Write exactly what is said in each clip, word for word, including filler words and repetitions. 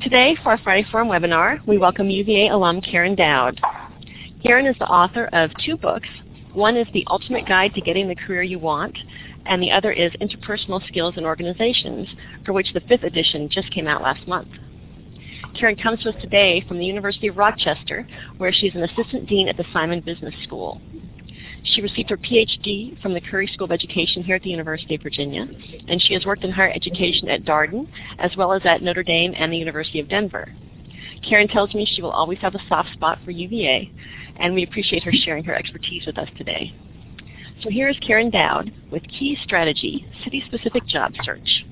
Today, for our Friday Forum webinar, we welcome U V A alum Karen Dowd. Karen is the author of two books. One is The Ultimate Guide to Getting the Career You Want, and the other is Interpersonal Skills in Organizations, for which the fifth edition just came out last month. Karen comes to us today from the University of Rochester, where she's an assistant dean at the Simon Business School. She received her P H D from the Curry School of Education here at the University of Virginia, and she has worked in higher education at Darden, as well as at Notre Dame and the University of Denver. Karen tells me she will always have a soft spot for U V A, and we appreciate her sharing her expertise with us today. So here is Karen Dowd with Key Strategy, City-Specific Job Search.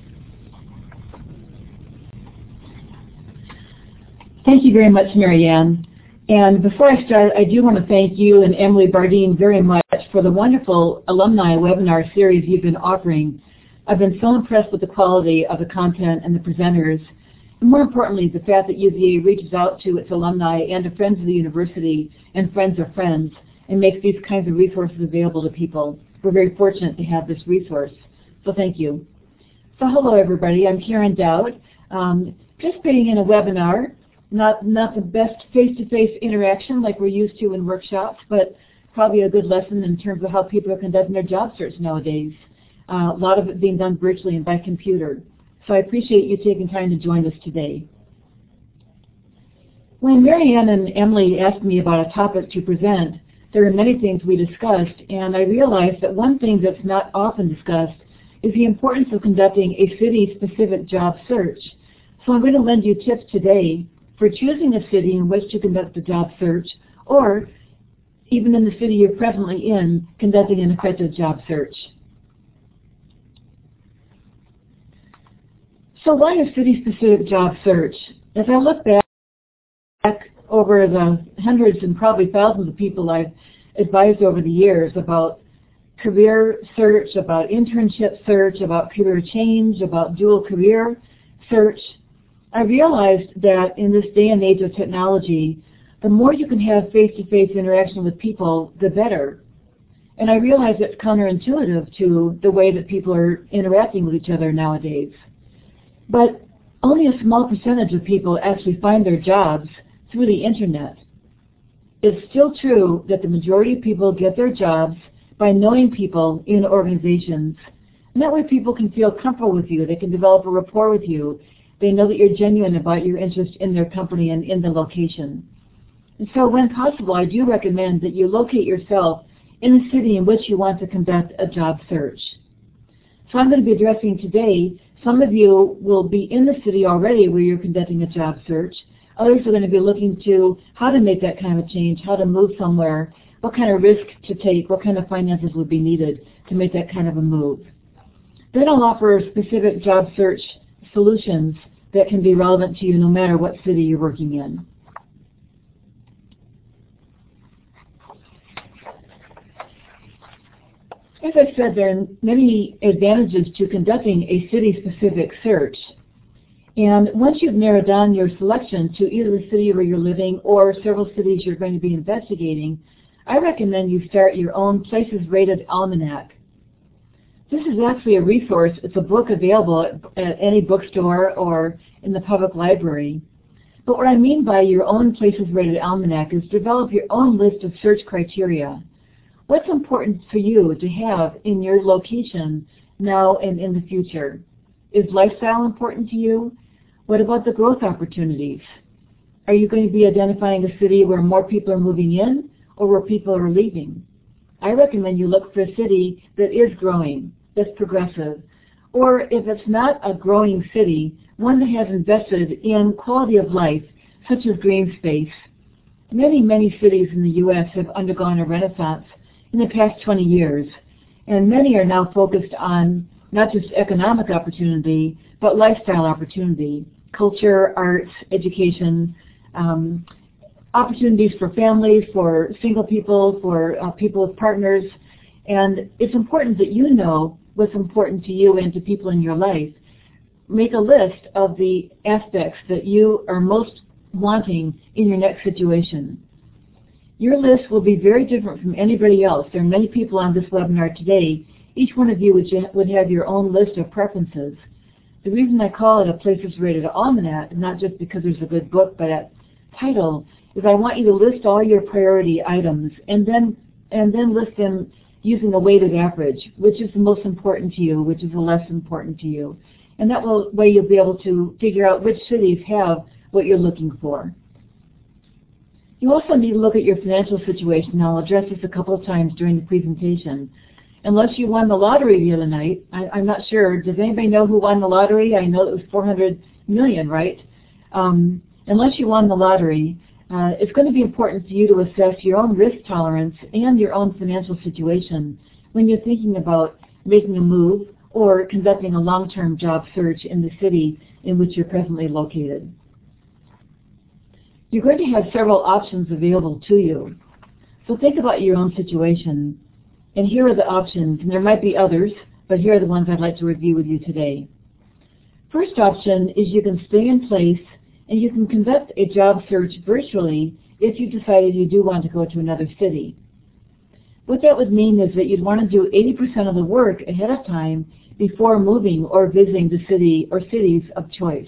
Thank you very much, Marianne. And before I start, I do want to thank you and Emily Bardeen very much for the wonderful alumni webinar series you've been offering. I've been so impressed with the quality of the content and the presenters, and more importantly, the fact that U V A reaches out to its alumni and to friends of the university and friends of friends and makes these kinds of resources available to people. We're very fortunate to have this resource, so thank you. So hello everybody, I'm Karen Dowd, um, participating in a webinar. Not, not the best face-to-face interaction like we're used to in workshops, but probably a good lesson in terms of how people are conducting their job search nowadays. Uh, a lot of it being done virtually and by computer. So I appreciate you taking time to join us today. When Marianne and Emily asked me about a topic to present, there were many things we discussed, and I realized that one thing that's not often discussed is the importance of conducting a city-specific job search. So I'm going to lend you tips today for choosing a city in which to conduct a job search, or even in the city you're presently in, conducting an effective job search. So why a city-specific job search? As I look back over the hundreds and probably thousands of people I've advised over the years about career search, about internship search, about career change, about dual career search, I realized that in this day and age of technology, the more you can have face-to-face interaction with people, the better. And I realize it's counterintuitive to the way that people are interacting with each other nowadays. But only a small percentage of people actually find their jobs through the internet. It's still true that the majority of people get their jobs by knowing people in organizations. And that way people can feel comfortable with you. They can develop a rapport with you. They know that you're genuine about your interest in their company and in the location. And so when possible, I do recommend that you locate yourself in the city in which you want to conduct a job search. So I'm going to be addressing today, some of you will be in the city already where you're conducting a job search. Others are going to be looking to how to make that kind of a change, how to move somewhere, what kind of risk to take, what kind of finances would be needed to make that kind of a move. Then I'll offer specific job search solutions that can be relevant to you no matter what city you're working in. As I said, there are many advantages to conducting a city-specific search. And once you've narrowed down your selection to either the city where you're living or several cities you're going to be investigating, I recommend you start your own Places Rated Almanac. This is actually a resource. It's a book available at, at any bookstore or in the public library. But what I mean by your own Places Rated Almanac is develop your own list of search criteria. What's important for you to have in your location now and in the future? Is lifestyle important to you? What about the growth opportunities? Are you going to be identifying a city where more people are moving in or where people are leaving? I recommend you look for a city that is growing, that's progressive, or if it's not a growing city, one that has invested in quality of life, such as green space. Many, many cities in the U S have undergone a renaissance in the past twenty years, and many are now focused on not just economic opportunity, but lifestyle opportunity, culture, arts, education, um, opportunities for families, for single people, for uh, people with partners. And it's important that you know what's important to you and to people in your life. Make a list of the aspects that you are most wanting in your next situation. Your list will be very different from anybody else. There are many people on this webinar today. Each one of you would, would have your own list of preferences. The reason I call it a Places Rated Almanac, not just because there's a good book, but that title, is I want you to list all your priority items and then and then list them using a weighted average, which is the most important to you, which is the less important to you. And that will, way you'll be able to figure out which cities have what you're looking for. You also need to look at your financial situation. I'll address this a couple of times during the presentation. Unless you won the lottery the other night, I, I'm not sure. Does anybody know who won the lottery? I know it was four hundred million, right? Um, unless you won the lottery, uh, it's going to be important for you to assess your own risk tolerance and your own financial situation when you're thinking about making a move or conducting a long-term job search in the city in which you're presently located. You're going to have several options available to you. So think about your own situation. And here are the options, and there might be others, but here are the ones I'd like to review with you today. First option is you can stay in place and you can conduct a job search virtually if you decided you do want to go to another city. What that would mean is that you'd want to do eighty percent of the work ahead of time before moving or visiting the city or cities of choice.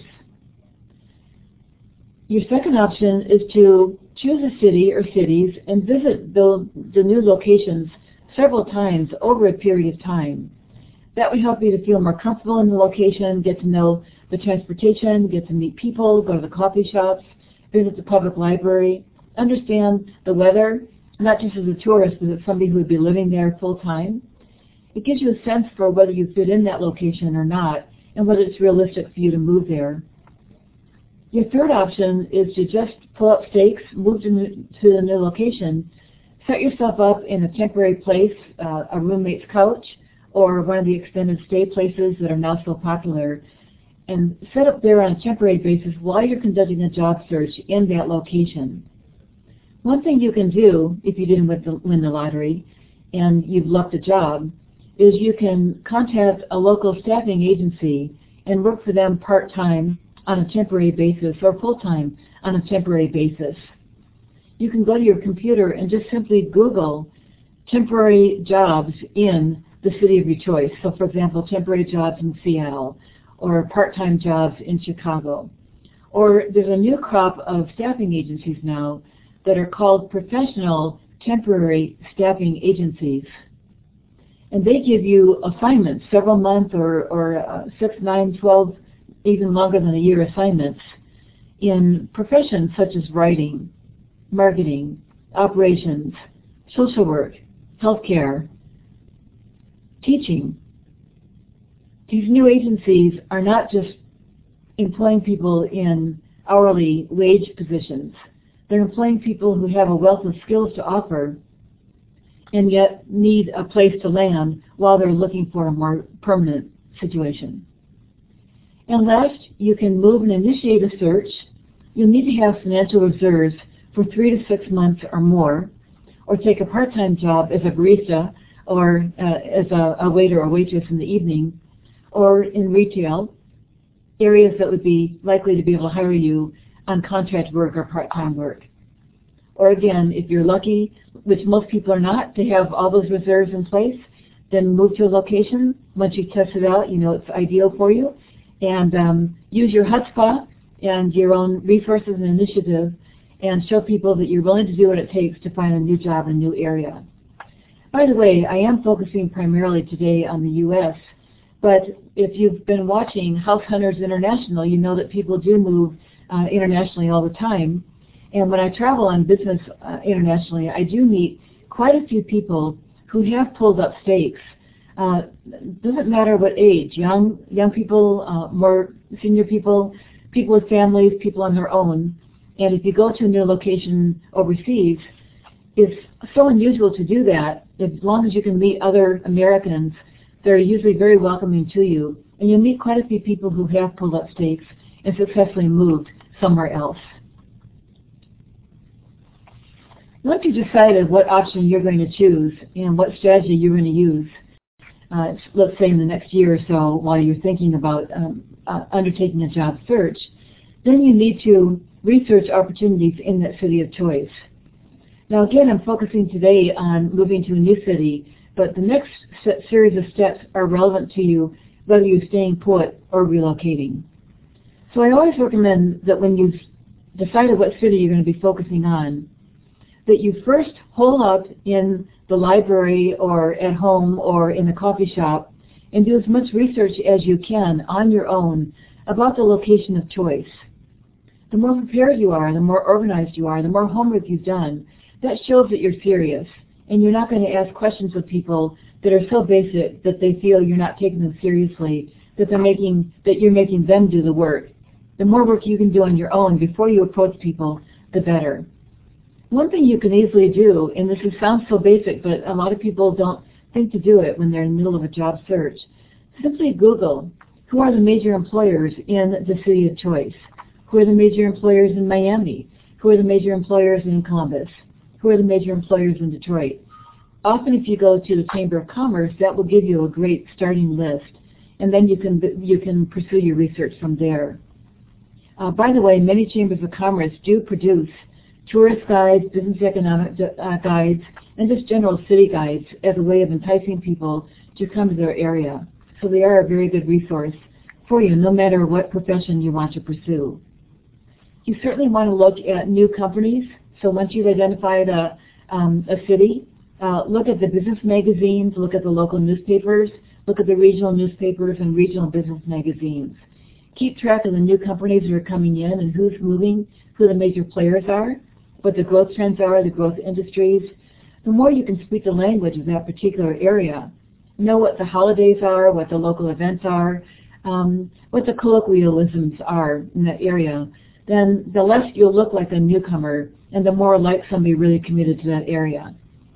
Your second option is to choose a city or cities and visit the, the new locations several times over a period of time. That would help you to feel more comfortable in the location, get to know the transportation, get to meet people, go to the coffee shops, visit the public library, understand the weather, not just as a tourist, but as somebody who would be living there full time. It gives you a sense for whether you fit in that location or not, and whether it's realistic for you to move there. Your third option is to just pull up stakes, move to, to the new location, set yourself up in a temporary place, uh, a roommate's couch, or one of the extended stay places that are now so popular, and set up there on a temporary basis while you're conducting a job search in that location. One thing you can do, if you didn't win the, win the lottery and you've lucked a job, is you can contact a local staffing agency and work for them part-time on a temporary basis or full-time on a temporary basis. You can go to your computer and just simply Google temporary jobs in the city of your choice. So for example, temporary jobs in Seattle or part-time jobs in Chicago. Or there's a new crop of staffing agencies now that are called professional temporary staffing agencies. And they give you assignments, several month or, or uh, six, nine, twelve, even longer than a year assignments in professions such as writing, marketing, operations, social work, healthcare, teaching. These new agencies are not just employing people in hourly wage positions. They're employing people who have a wealth of skills to offer and yet need a place to land while they're looking for a more permanent situation. And last, you can move and initiate a search. You'll need to have financial reserves for three to six months or more, or take a part-time job as a barista or uh, as a, a waiter or waitress in the evening, or in retail, areas that would be likely to be able to hire you on contract work or part-time work. Or again, if you're lucky, which most people are not, to have all those reserves in place, then move to a location. Once you test it out, you know it's ideal for you, and um, use your chutzpah and your own resources and initiative and show people that you're willing to do what it takes to find a new job in a new area. By the way, I am focusing primarily today on the U S, but if you've been watching House Hunters International, you know that people do move uh, internationally all the time. And when I travel on business uh, internationally, I do meet quite a few people who have pulled up stakes. Uh, doesn't matter what age, young young people, uh, more senior people, people with families, people on their own. And if you go to a new location overseas, it's so unusual to do that. As long as you can meet other Americans, they're usually very welcoming to you. And you'll meet quite a few people who have pulled up stakes and successfully moved somewhere else. Once you've decided what option you're going to choose and what strategy you're going to use, uh, let's say in the next year or so while you're thinking about um, uh, undertaking a job search, then you need to research opportunities in that city of choice. Now again, I'm focusing today on moving to a new city, but the next set, series of steps are relevant to you whether you're staying put or relocating. So I always recommend that when you've decided what city you're going to be focusing on, that you first hole up in the library or at home or in the coffee shop and do as much research as you can on your own about the location of choice. The more prepared you are, the more organized you are, the more homework you've done, that shows that you're serious, and you're not going to ask questions of people that are so basic that they feel you're not taking them seriously, that they're making that you're making them do the work. The more work you can do on your own before you approach people, the better. One thing you can easily do, and this is, sounds so basic, but a lot of people don't think to do it when they're in the middle of a job search. Simply Google, who are the major employers in the city of choice? Who are the major employers in Miami? Who are the major employers in Columbus? Who are the major employers in Detroit? Often if you go to the Chamber of Commerce, that will give you a great starting list, and then you can, you can pursue your research from there. Uh, by the way, many chambers of commerce do produce tourist guides, business economic uh, guides, and just general city guides as a way of enticing people to come to their area. So they are a very good resource for you, no matter what profession you want to pursue. You certainly want to look at new companies. So once you've identified a, um, a city, uh, look at the business magazines, look at the local newspapers, look at the regional newspapers and regional business magazines. Keep track of the new companies that are coming in and who's moving, who the major players are, what the growth trends are, the growth industries. The more you can speak the language of that particular area, know what the holidays are, what the local events are, um, what the colloquialisms are in that area, then the less you'll look like a newcomer and the more like somebody really committed to that area.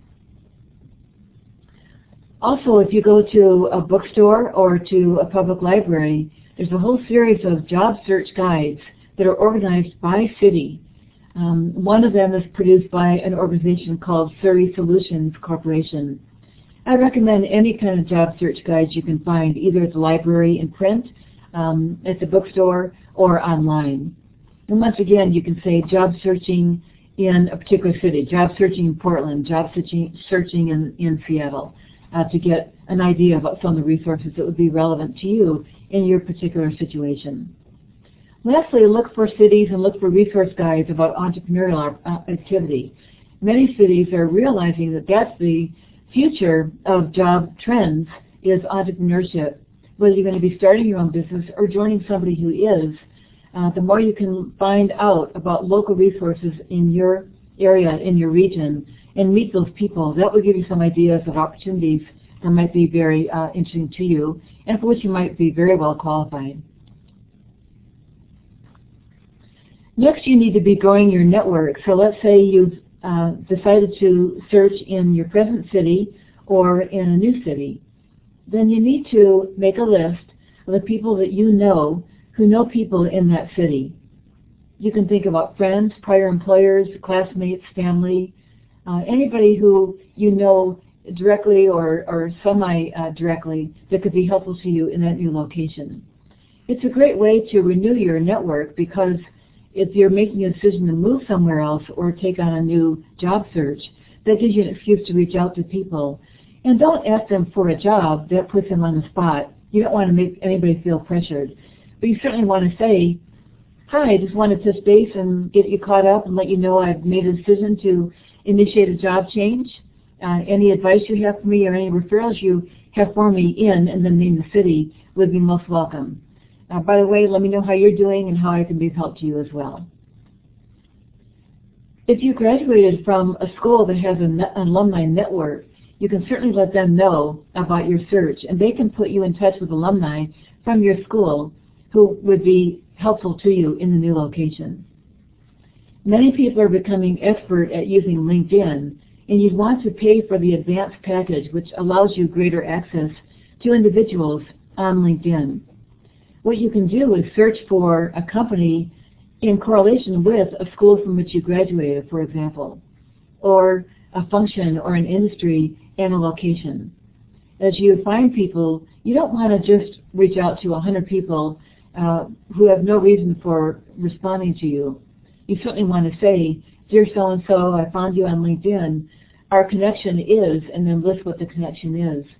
Also, if you go to a bookstore or to a public library, there's a whole series of job search guides that are organized by city. Um, one of them is produced by an organization called Surrey Solutions Corporation. I recommend any kind of job search guides you can find, either at the library in print, um, at the bookstore, or online. And once again, you can say job searching in a particular city, job searching in Portland, job searching, searching in, in Seattle, uh, to get an idea about some of the resources that would be relevant to you in your particular situation. Lastly, look for cities and look for resource guides about entrepreneurial activity. Many cities are realizing that that's the future of job trends, is entrepreneurship. Whether you're going to be starting your own business or joining somebody who is, uh, the more you can find out about local resources in your area, in your region, and meet those people, that will give you some ideas of opportunities that might be very uh, interesting to you and for which you might be very well qualified. Next, you need to be growing your network. So let's say you've uh, decided to search in your present city or in a new city. Then you need to make a list of the people that you know who know people in that city. You can think about friends, prior employers, classmates, family, uh, anybody who you know directly or, or semi-directly uh, that could be helpful to you in that new location. It's a great way to renew your network, because if you're making a decision to move somewhere else or take on a new job search, that gives you an excuse to reach out to people. And don't ask them for a job. That puts them on the spot. You don't want to make anybody feel pressured. But you certainly want to say, hi, I just wanted to touch base and get you caught up and let you know I've made a decision to initiate a job change. Uh, any advice you have for me or any referrals you have for me in, and then name the city, would be most welcome. Uh, by the way, let me know how you're doing and how I can be of help to you as well. If you graduated from a school that has an alumni network, you can certainly let them know about your search, and they can put you in touch with alumni from your school who would be helpful to you in the new location. Many people are becoming expert at using LinkedIn, and you'd want to pay for the advanced package, which allows you greater access to individuals on LinkedIn. What you can do is search for a company in correlation with a school from which you graduated, for example, or a function or an industry and a location. As you find people, you don't want to just reach out to one hundred people uh, who have no reason for responding to you. You certainly want to say, dear so-and-so, I found you on LinkedIn. Our connection is, and then list what the connection is.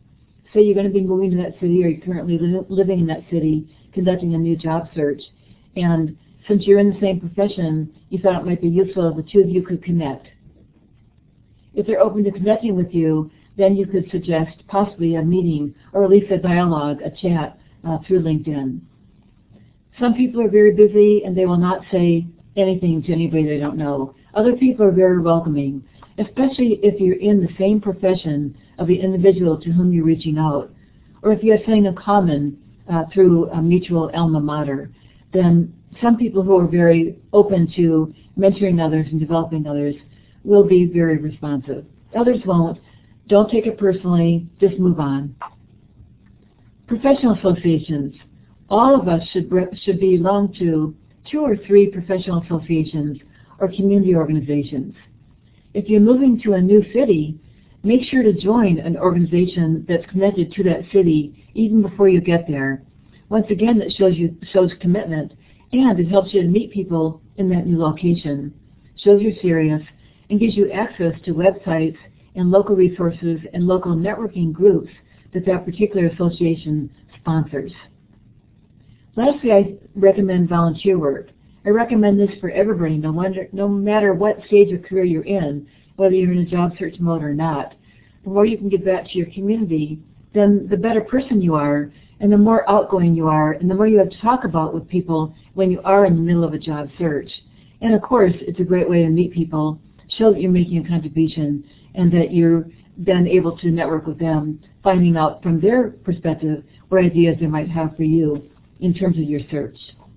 say you're going to be moving to that city, or you're currently li living in that city, conducting a new job search, and since you're in the same profession, you thought it might be useful if the two of you could connect. If they're open to connecting with you, then you could suggest possibly a meeting, or at least a dialogue, a chat uh, through LinkedIn. Some people are very busy and they will not say anything to anybody they don't know. Other people are very welcoming, especially if you're in the same profession of the individual to whom you're reaching out, or if you have something in common uh, through a mutual alma mater. Then some people who are very open to mentoring others and developing others will be very responsive. Others won't. Don't take it personally. Just move on. Professional associations. All of us should, should belong to two or three professional associations or community organizations. If you're moving to a new city, make sure to join an organization that's connected to that city even before you get there. Once again, that shows you shows commitment, and it helps you to meet people in that new location, shows you're serious, and gives you access to websites and local resources and local networking groups that that particular association sponsors. Lastly, I recommend volunteer work. I recommend this for everybody, no, wonder, no matter what stage of career you're in, whether you're in a job search mode or not. The more you can give back to your community, then the better person you are, and the more outgoing you are, and the more you have to talk about with people when you are in the middle of a job search. And of course, it's a great way to meet people, show that you're making a contribution, and that you're then able to network with them, finding out from their perspective what ideas they might have for you in terms of your search.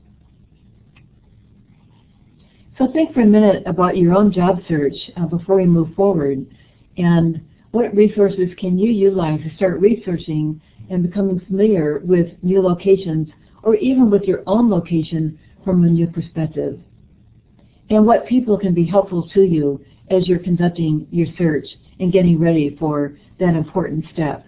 So think for a minute about your own job search uh, before you move forward, and what resources can you utilize to start researching and becoming familiar with new locations, or even with your own location from a new perspective. And what people can be helpful to you as you're conducting your search and getting ready for that important step.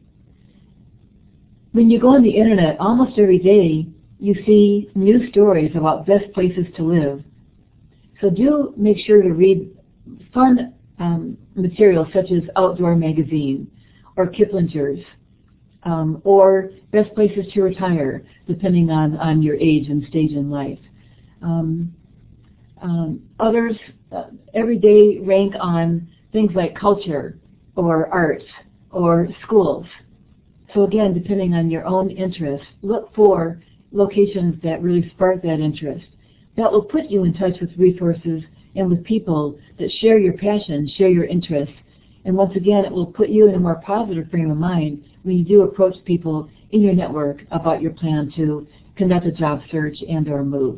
When you go on the internet, almost every day you see new stories about best places to live. So do make sure to read fun um, material such as Outdoor Magazine or Kiplinger's, um, or Best Places to Retire, depending on, on your age and stage in life. Um, um, others uh, every day rank on things like culture or arts or schools. So again, depending on your own interests, look for locations that really spark that interest. That will put you in touch with resources and with people that share your passion, share your interests. And once again, it will put you in a more positive frame of mind when you do approach people in your network about your plan to conduct a job search and or move.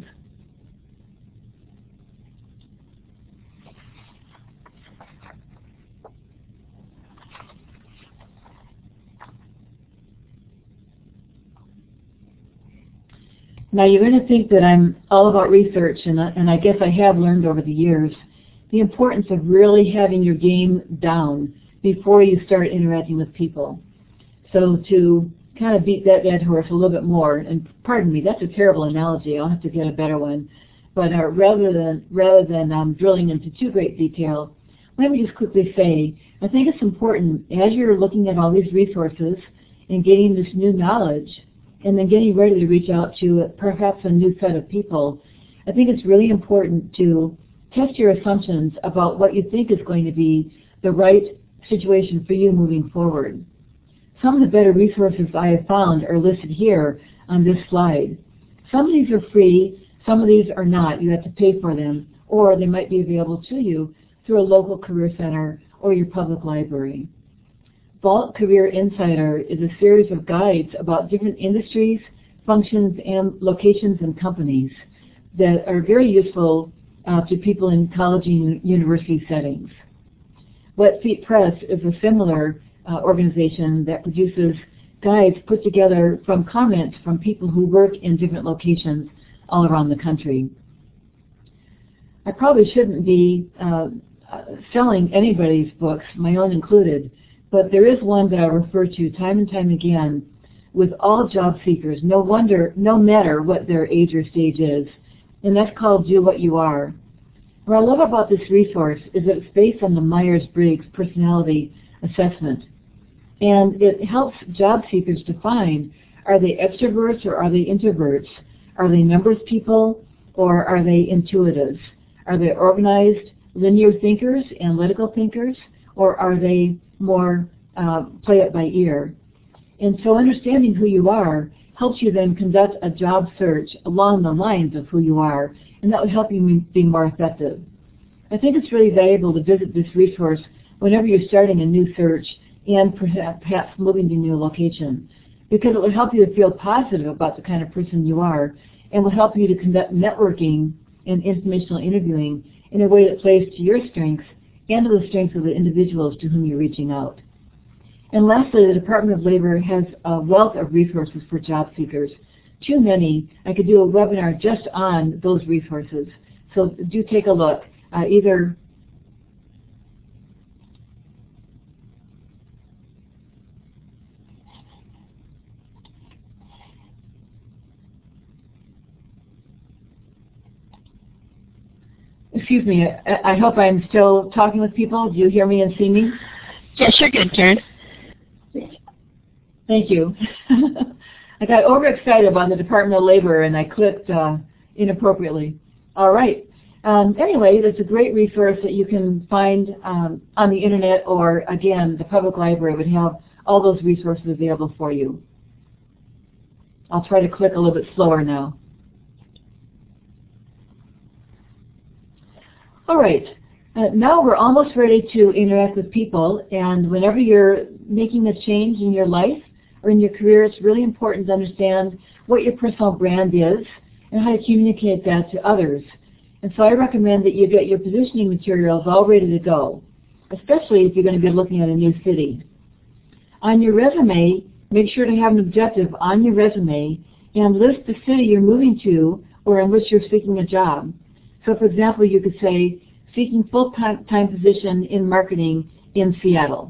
Now you're going to think that I'm all about research, and, and I guess I have learned over the years the importance of really having your game down before you start interacting with people. So to kind of beat that dead horse a little bit more, and pardon me, that's a terrible analogy. I'll have to get a better one. But uh, rather than rather than um, drilling into too great detail, let me just quickly say, I think it's important as you're looking at all these resources and getting this new knowledge, and then getting ready to reach out to perhaps a new set of people, I think it's really important to test your assumptions about what you think is going to be the right situation for you moving forward. Some of the better resources I have found are listed here on this slide. Some of these are free, some of these are not. You have to pay for them, or they might be available to you through a local career center or your public library. Vault Career Insider is a series of guides about different industries, functions, and locations and companies that are very useful uh, to people in college and university settings. Wet Feet Press is a similar uh, organization that produces guides put together from comments from people who work in different locations all around the country. I probably shouldn't be uh, selling anybody's books, my own included, but there is one that I refer to time and time again with all job seekers, no wonder, no matter what their age or stage is, and that's called Do What You Are. What I love about this resource is that it's based on the Myers-Briggs personality assessment. And it helps job seekers define, are they extroverts or are they introverts? Are they numbers people or are they intuitives? Are they organized, linear thinkers, analytical thinkers, or are they more uh, play it by ear? And so understanding who you are helps you then conduct a job search along the lines of who you are, and that would help you be more effective. I think it's really valuable to visit this resource whenever you're starting a new search and perhaps moving to a new location, because it will help you to feel positive about the kind of person you are and will help you to conduct networking and informational interviewing in a way that plays to your strengths and to the strengths of the individuals to whom you're reaching out. And lastly, the Department of Labor has a wealth of resources for job seekers. Too many. I could do a webinar just on those resources. So do take a look. Uh, either Excuse me, I, I hope I'm still talking with people. Do you hear me and see me? Yes, you're good, Karen. Thank you. I got overexcited about the Department of Labor and I clicked uh, inappropriately. All right. Um, anyway, it's a great resource that you can find um, on the internet, or again, the public library would have all those resources available for you. I'll try to click a little bit slower now. All right. Uh, now we're almost ready to interact with people, and whenever you're making a change in your life or in your career, it's really important to understand what your personal brand is and how to communicate that to others. And so I recommend that you get your positioning materials all ready to go, especially if you're going to be looking at a new city. On your resume, make sure to have an objective on your resume and list the city you're moving to or in which you're seeking a job. So for example, you could say, seeking full-time position in marketing in Seattle.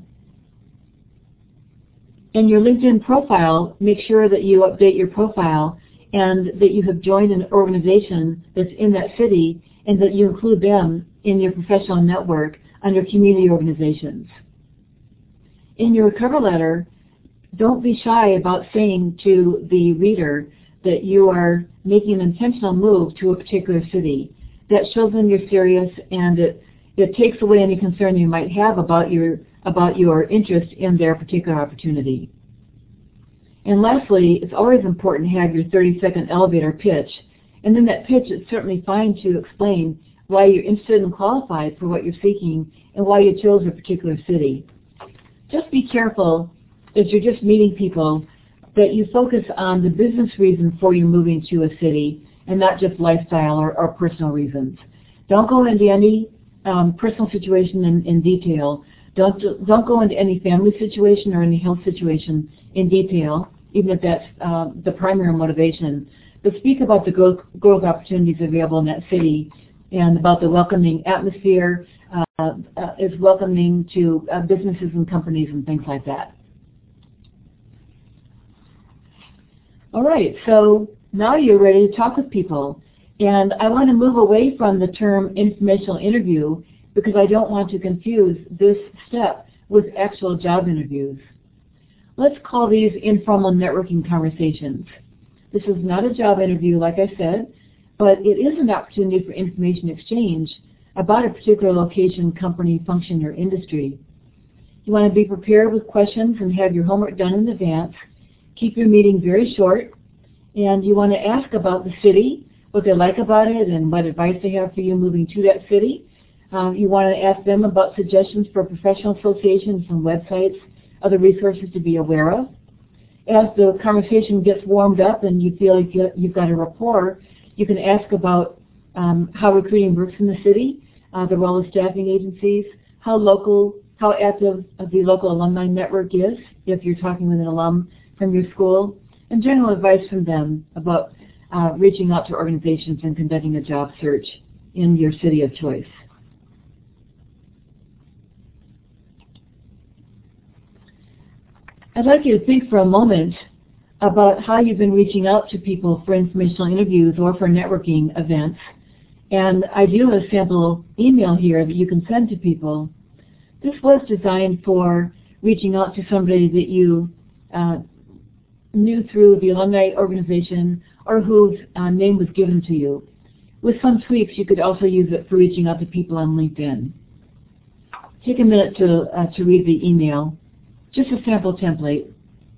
In your LinkedIn profile, make sure that you update your profile and that you have joined an organization that's in that city and that you include them in your professional network under community organizations. In your cover letter, don't be shy about saying to the reader that you are making an intentional move to a particular city. That shows them you're serious, and it, it takes away any concern you might have about your, about your interest in their particular opportunity. And lastly, it's always important to have your thirty second elevator pitch. And in that pitch, it's certainly fine to explain why you're interested and qualified for what you're seeking and why you chose a particular city. Just be careful as you're just meeting people that you focus on the business reason for you moving to a city and not just lifestyle or, or personal reasons. Don't go into any um, personal situation in, in detail. Don't, don't go into any family situation or any health situation in detail, even if that's uh, the primary motivation. But speak about the growth, growth opportunities available in that city and about the welcoming atmosphere, uh, uh, is welcoming to uh, businesses and companies and things like that. All right, so now you're ready to talk with people. And I want to move away from the term informational interview because I don't want to confuse this step with actual job interviews. Let's call these informal networking conversations. This is not a job interview, like I said, but it is an opportunity for information exchange about a particular location, company, function, or industry. You want to be prepared with questions and have your homework done in advance. Keep your meeting very short. And you want to ask about the city, what they like about it, and what advice they have for you moving to that city. Um, you want to ask them about suggestions for professional associations and websites, other resources to be aware of. As the conversation gets warmed up and you feel like you've got a rapport, you can ask about um, how recruiting works in the city, uh, the role of staffing agencies, how local, how active the local alumni network is, if you're talking with an alum from your school, and general advice from them about uh, reaching out to organizations and conducting a job search in your city of choice. I'd like you to think for a moment about how you've been reaching out to people for informational interviews or for networking events. And I do have a sample email here that you can send to people. This was designed for reaching out to somebody that you uh, knew through the alumni organization or whose uh, name was given to you. With some tweaks, you could also use it for reaching out to people on LinkedIn. Take a minute to, uh, to read the email, just a sample template.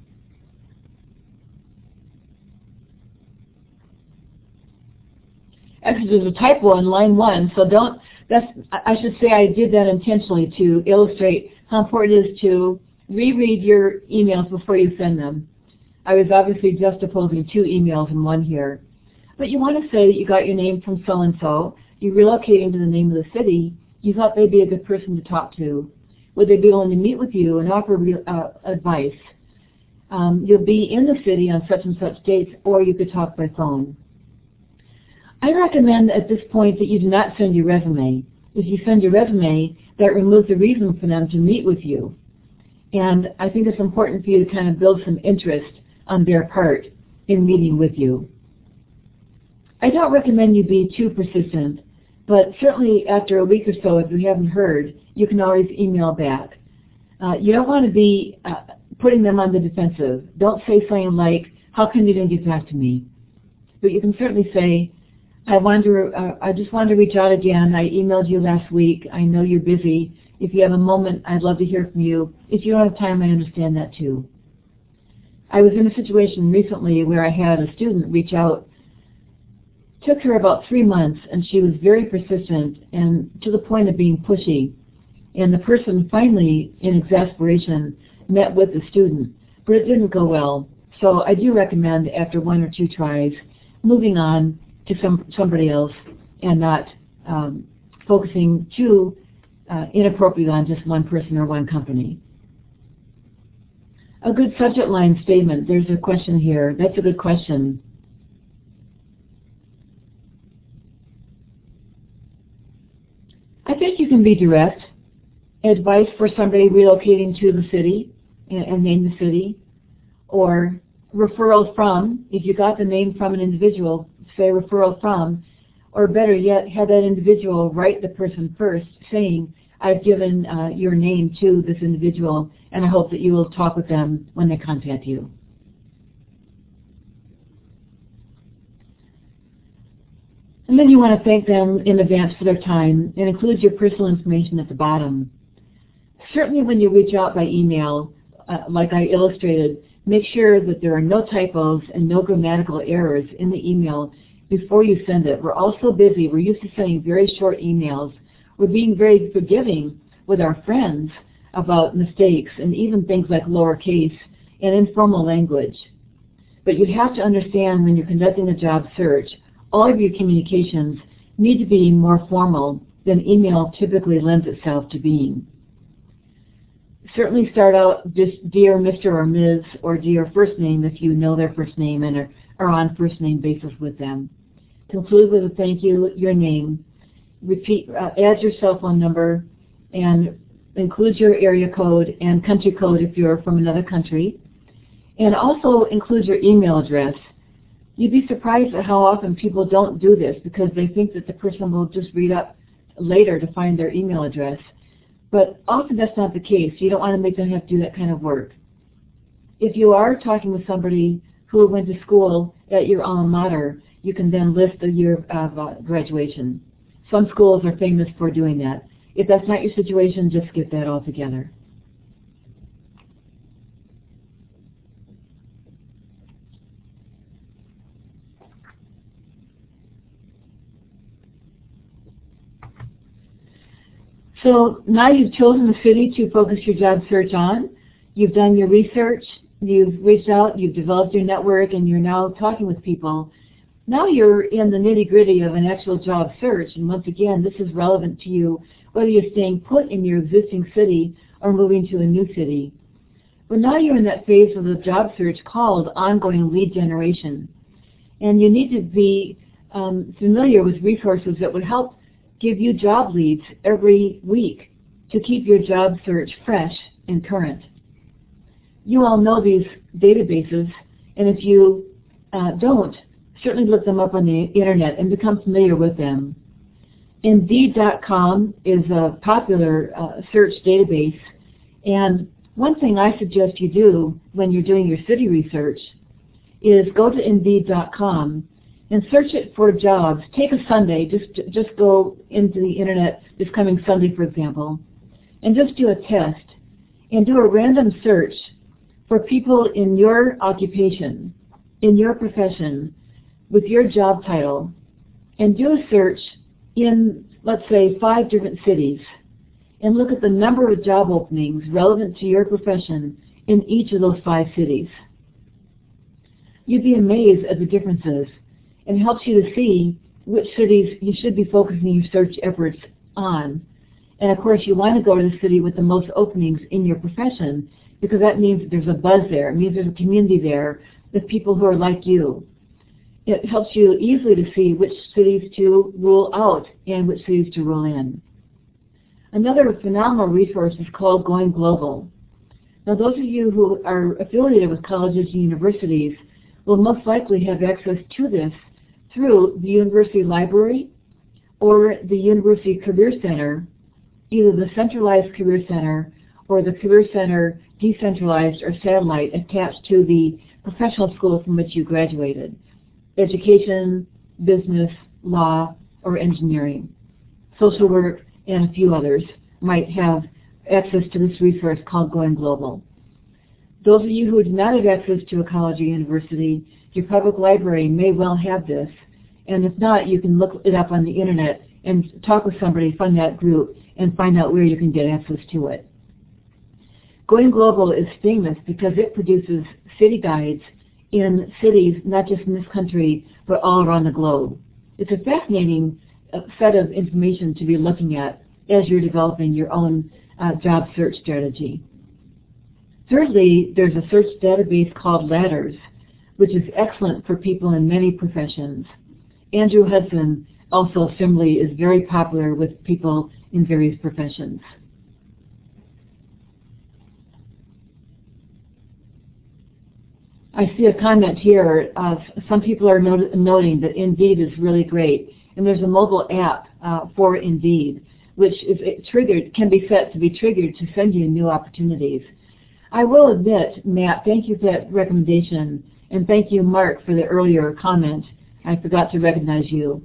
Actually, there's a typo on line one, so don't, that's, I should say I did that intentionally to illustrate how important it is to reread your emails before you send them. I was obviously just opposing two emails in one here. But you want to say that you got your name from so-and-so, you're relocating to the name of the city, you thought they'd be a good person to talk to. Would they be willing to meet with you and offer uh, advice? Um, you'll be in the city on such and such dates, or you could talk by phone. I recommend at this point that you do not send your resume. If you send your resume, that removes the reason for them to meet with you. And I think it's important for you to kind of build some interest on their part in meeting with you. I don't recommend you be too persistent, but certainly after a week or so, if you haven't heard, you can always email back. Uh, you don't want to be uh, putting them on the defensive. Don't say something like, how come you didn't get back to me? But you can certainly say, I, wanted to, uh, I just wanted to reach out again. I emailed you last week. I know you're busy. If you have a moment, I'd love to hear from you. If you don't have time, I understand that too. I was in a situation recently where I had a student reach out. Took her about three months, and she was very persistent and to the point of being pushy. And the person finally, in exasperation, met with the student, but it didn't go well. So I do recommend, after one or two tries, moving on to some somebody else and not um, focusing too uh, inappropriately on just one person or one company. A good subject line statement. There's a question here. That's a good question. I think you can be direct. Advice for somebody relocating to the city and, and name the city, or referral from. If you got the name from an individual, say referral from, or better yet, have that individual write the person first saying, I've given uh, your name to this individual and I hope that you will talk with them when they contact you. And then you want to thank them in advance for their time and include your personal information at the bottom. Certainly when you reach out by email, uh, like I illustrated, make sure that there are no typos and no grammatical errors in the email before you send it. We're all so busy. We're used to sending very short emails. We're being very forgiving with our friends about mistakes and even things like lowercase and informal language. But you have to understand when you're conducting a job search, all of your communications need to be more formal than email typically lends itself to being. Certainly start out just dear Mister or Miz or dear first name if you know their first name and are, are on first name basis with them. Conclude with a thank you, your name. Repeat, uh, add your cell phone number and include your area code and country code if you're from another country. And also include your email address. You'd be surprised at how often people don't do this because they think that the person will just read up later to find their email address. But often that's not the case. You don't want to make them have to do that kind of work. If you are talking with somebody who went to school at your alma mater, you can then list the year of uh, graduation. Some schools are famous for doing that. If that's not your situation, just skip that altogether. So now you've chosen the city to focus your job search on. You've done your research, you've reached out, you've developed your network, and you're now talking with people. Now you're in the nitty-gritty of an actual job search, and once again, this is relevant to you whether you're staying put in your existing city or moving to a new city. But now you're in that phase of the job search called ongoing lead generation. And you need to be um, familiar with resources that would help give you job leads every week to keep your job search fresh and current. You all know these databases, and if you uh, don't, certainly look them up on the internet and become familiar with them. Indeed dot com is a popular uh, search database, and One thing I suggest you do when you're doing your city research is go to Indeed dot com and search it for jobs. Take a Sunday, just just go into the internet this coming Sunday, for example, and just do a test and do a random search for people in your occupation, in your profession, with your job title, and do a search in, let's say, five different cities, and look at the number of job openings relevant to your profession in each of those five cities. You'd be amazed at the differences, and it helps you to see which cities you should be focusing your search efforts on. And of course, you want to go to the city with the most openings in your profession, because that means that there's a buzz there. It means there's a community there with people who are like you. It helps you easily to see which cities to rule out and which cities to rule in. Another phenomenal resource is called Going Global. Now, those of you who are affiliated with colleges and universities will most likely have access to this through the university library or the University Career Center, either the centralized Career Center or the Career Center decentralized or satellite attached to the professional school from which you graduated, education, business, law, or engineering. Social work and a few others might have access to this resource called Going Global. Those of you who do not have access to a college or university, your public library may well have this, and if not, you can look it up on the internet and talk with somebody from that group and find out where you can get access to it. Going Global is famous because it produces city guides in cities, not just in this country, but all around the globe. It's a fascinating uh, set of information to be looking at as you're developing your own uh, job search strategy. Thirdly, there's a search database called Ladders, which is excellent for people in many professions. Andrew Hudson also similarly is very popular with people in various professions. I see a comment here. Uh, some people are not noting that Indeed is really great, and there's a mobile app uh, for Indeed, which is triggered, can be set to be triggered to send you new opportunities. I will admit, Matt, thank you for that recommendation, and thank you, Mark, for the earlier comment. I forgot to recognize you.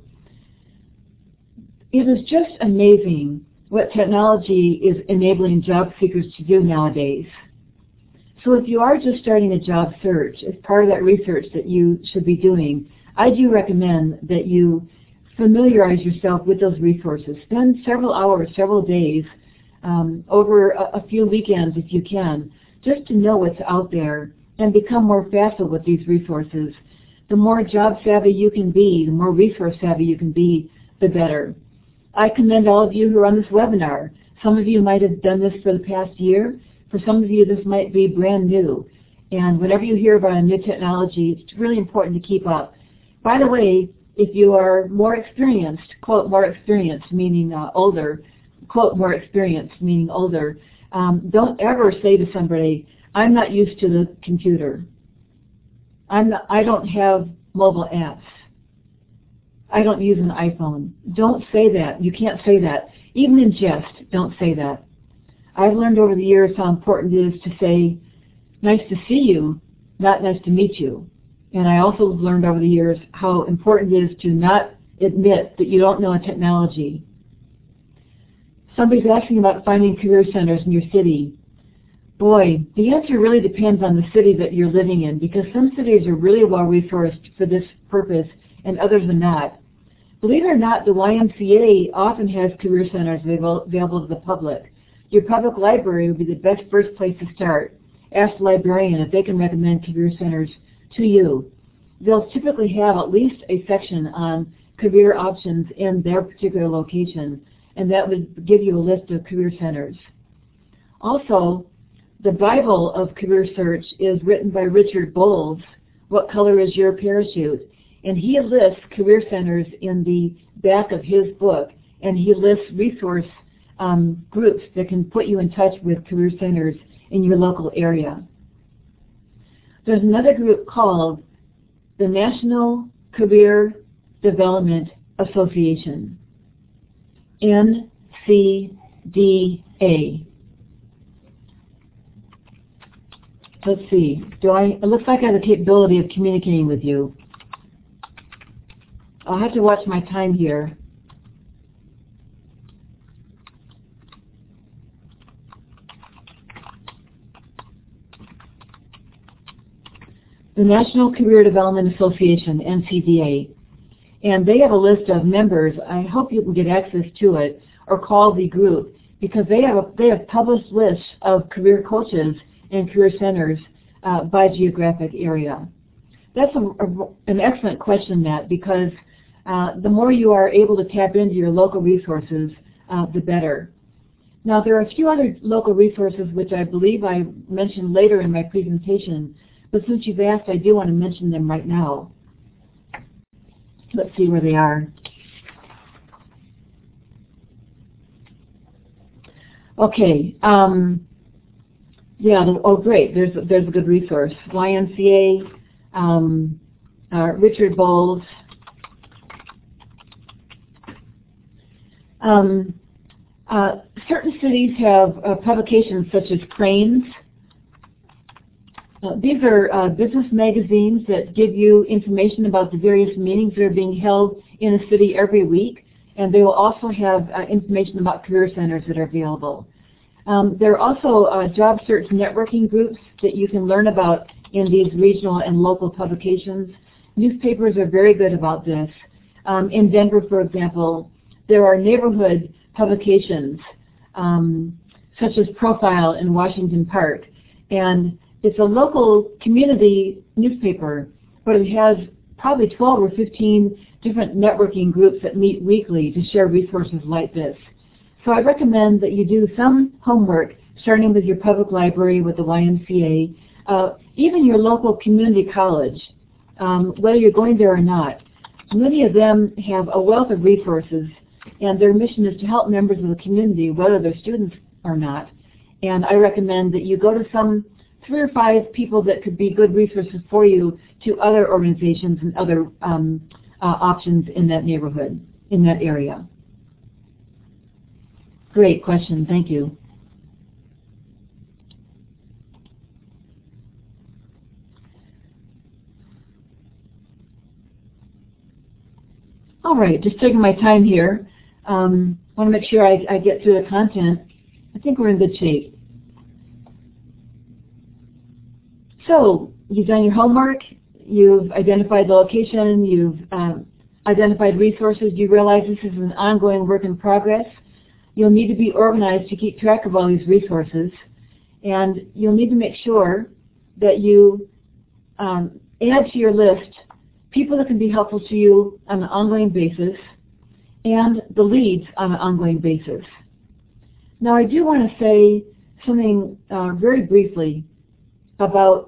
It is just amazing what technology is enabling job seekers to do nowadays. So if you are just starting a job search, as part of that research that you should be doing, I do recommend that you familiarize yourself with those resources. Spend several hours, several days, um, over a, a few weekends if you can, just to know what's out there and become more facile with these resources. The more job savvy you can be, the more resource savvy you can be, the better. I commend all of you who are on this webinar. Some of you might have done this for the past year. For some of you, this might be brand new. And whenever you hear about a new technology, it's really important to keep up. By the way, if you are more experienced, quote, more experienced, meaning uh, older, quote, more experienced, meaning older, um, don't ever say to somebody, I'm not used to the computer. I'm not, I don't have mobile apps. I don't use an iPhone. Don't say that. You can't say that. Even in jest, don't say that. I've learned over the years how important it is to say, nice to see you, not nice to meet you. And I also learned over the years how important it is to not admit that you don't know a technology. Somebody's asking about finding career centers in your city. Boy, the answer really depends on the city that you're living in, because some cities are really well-resourced for this purpose and others are not. Believe it or not, the Y M C A often has career centers available to the public. Your public library would be the best first place to start. Ask the librarian if they can recommend career centers to you. They'll typically have at least a section on career options in their particular location, and that would give you a list of career centers. Also, the Bible of career search is written by Richard Bowles, What Color is Your Parachute? And he lists career centers in the back of his book, and he lists resource um, groups that can put you in touch with career centers in your local area. There's another group called the National Career Development Association, N C D A. let's see. Do I? It looks like I have the capability of communicating with you. I'll have to watch my time here. The National Career Development Association, N C D A, and they have a list of members. I hope you can get access to it or call the group, because they have a, they have published lists of career coaches and career centers uh, by geographic area. That's a, a, an excellent question, Matt, because uh, the more you are able to tap into your local resources, uh, the better. Now, there are a few other local resources which I believe I mentioned later in my presentation, but since you've asked, I do want to mention them right now. Let's see where they are. Okay. Um, yeah. Oh, great. There's there's a good resource. Y M C A, um, uh, Richard Bowles. Um, uh, certain cities have uh, publications such as Cranes. Uh, these are uh, business magazines that give you information about the various meetings that are being held in a city every week, and they will also have uh, information about career centers that are available. Um, there are also uh, job search networking groups that you can learn about in these regional and local publications. Newspapers are very good about this. Um, in Denver, for example, there are neighborhood publications um, such as Profile in Washington Park, and it's a local community newspaper, but it has probably twelve or fifteen different networking groups that meet weekly to share resources like this. So I recommend that you do some homework, starting with your public library, with the Y M C A, uh, even your local community college, um, whether you're going there or not. Many of them have a wealth of resources, and their mission is to help members of the community, whether they're students or not. And I recommend that you go to some three or five people that could be good resources for you to other organizations and other um, uh, options in that neighborhood, in that area. Great question. Thank you. All right, just taking my time here. Um, I want to make sure I, I get through the content. I think we're in good shape. So, you've done your homework, you've identified the location, you've um, identified resources, you realize this is an ongoing work in progress. You'll need to be organized to keep track of all these resources, and you'll need to make sure that you um, add to your list people that can be helpful to you on an ongoing basis and the leads on an ongoing basis. Now, I do want to say something uh, very briefly about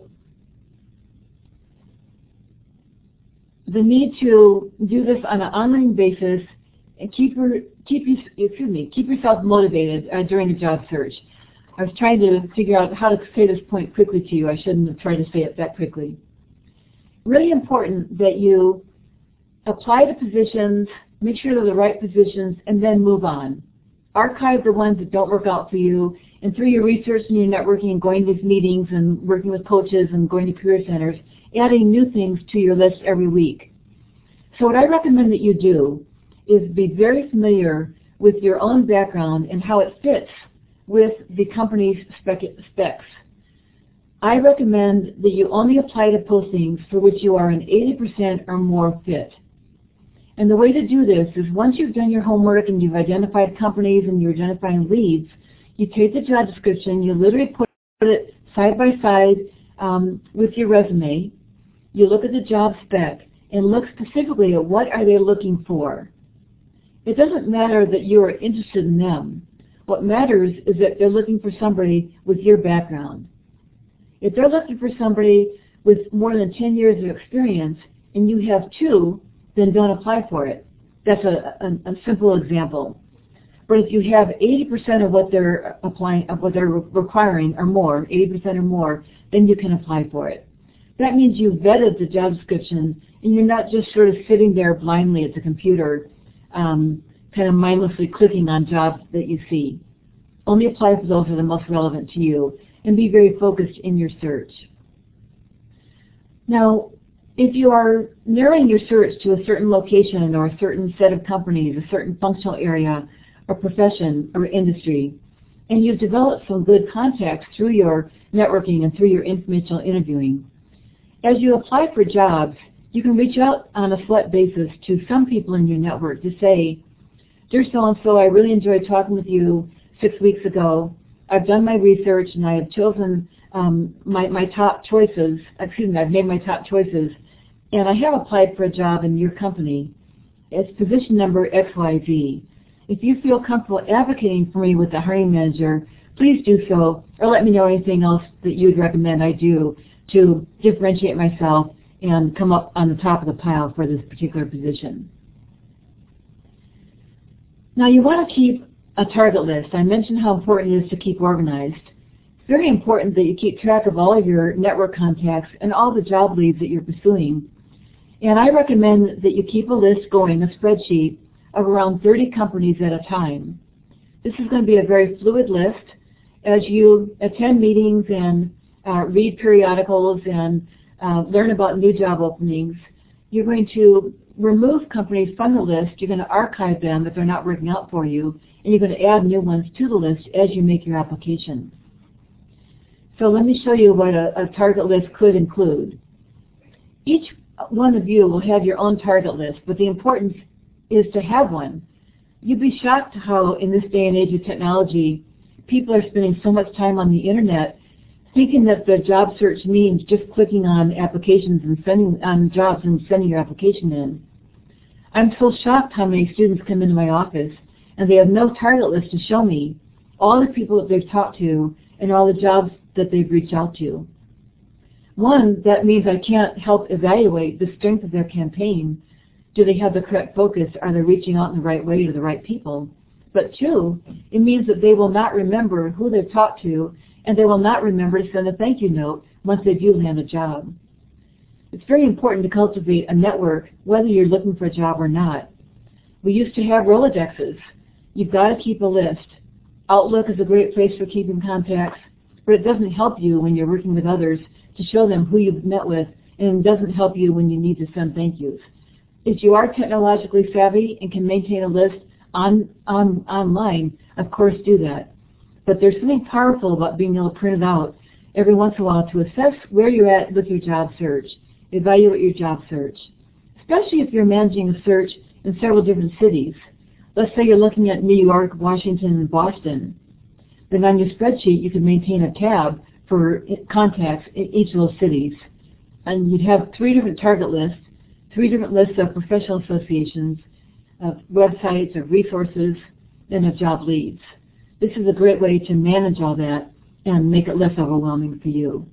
the need to do this on an ongoing basis and keep your, keep you, excuse me, keep yourself motivated uh, during a job search. I was trying to figure out how to say this point quickly to you. I shouldn't have tried to say it that quickly. Really important that you apply to positions, make sure they're the right positions, and then move on. Archive the ones that don't work out for you, and through your research and your networking and going to these meetings and working with coaches and going to career centers, adding new things to your list every week. So what I recommend that you do is be very familiar with your own background and how it fits with the company's spec specs. I recommend that you only apply to postings for which you are an eighty percent or more fit. And the way to do this is once you've done your homework and you've identified companies and you're identifying leads, you take the job description, you literally put it side by side um, with your resume, you look at the job spec and look specifically at what are they looking for. It doesn't matter that you are interested in them. What matters is that they're looking for somebody with your background. If they're looking for somebody with more than ten years of experience and you have two, then don't apply for it. That's a, a, a simple example. But if you have eighty percent of what they're applying, of what they're requiring or more, eighty percent or more, then you can apply for it. That means you've vetted the job description and you're not just sort of sitting there blindly at the computer, um, kind of mindlessly clicking on jobs that you see. Only apply for those that are the most relevant to you. and be very focused in your search. Now, if you are narrowing your search to a certain location or a certain set of companies, a certain functional area or profession or industry, and you've developed some good contacts through your networking and through your informational interviewing, as you apply for jobs, you can reach out on a select basis to some people in your network to say, "Dear so-and-so, I really enjoyed talking with you six weeks ago. I've done my research and I have chosen um, my, my top choices, excuse me, I've made my top choices, and I have applied for a job in your company. It's position number X Y Z. If you feel comfortable advocating for me with the hiring manager, please do so, or let me know anything else that you would recommend I do to differentiate myself and come up on the top of the pile for this particular position." Now you want to keep a target list. I mentioned how important it is to keep organized. It's very important that you keep track of all of your network contacts and all the job leads that you're pursuing. And I recommend that you keep a list going, a spreadsheet, of around thirty companies at a time. This is going to be a very fluid list. As you attend meetings and uh, read periodicals and uh, learn about new job openings, you're going to remove companies from the list. You're going to archive them if they're not working out for you, and you're going to add new ones to the list as you make your application. So let me show you what a, a target list could include. Each one of you will have your own target list, but the importance is to have one. You'd be shocked how in this day and age of technology, people are spending so much time on the internet thinking that the job search means just clicking on applications and sending on jobs and sending your application in. I'm so shocked how many students come into my office and they have no target list to show me all the people that they've talked to and all the jobs that they've reached out to. One, that means I can't help evaluate the strength of their campaign. Do they have the correct focus? Are they reaching out in the right way to the right people? But two, it means that they will not remember who they've talked to, and they will not remember to send a thank you note once they do land a job. It's very important to cultivate a network, whether you're looking for a job or not. We used to have Rolodexes. You've got to keep a list. Outlook is a great place for keeping contacts, but it doesn't help you when you're working with others to show them who you've met with, and it doesn't help you when you need to send thank yous. If you are technologically savvy and can maintain a list on, on online, of course do that. But there's something powerful about being able to print it out every once in a while to assess where you're at with your job search, evaluate your job search, especially if you're managing a search in several different cities. Let's say you're looking at New York, Washington, and Boston. Then on your spreadsheet, you can maintain a tab for contacts in each of those cities. And you'd have three different target lists, three different lists of professional associations, of websites, of resources, and of job leads. This is a great way to manage all that and make it less overwhelming for you.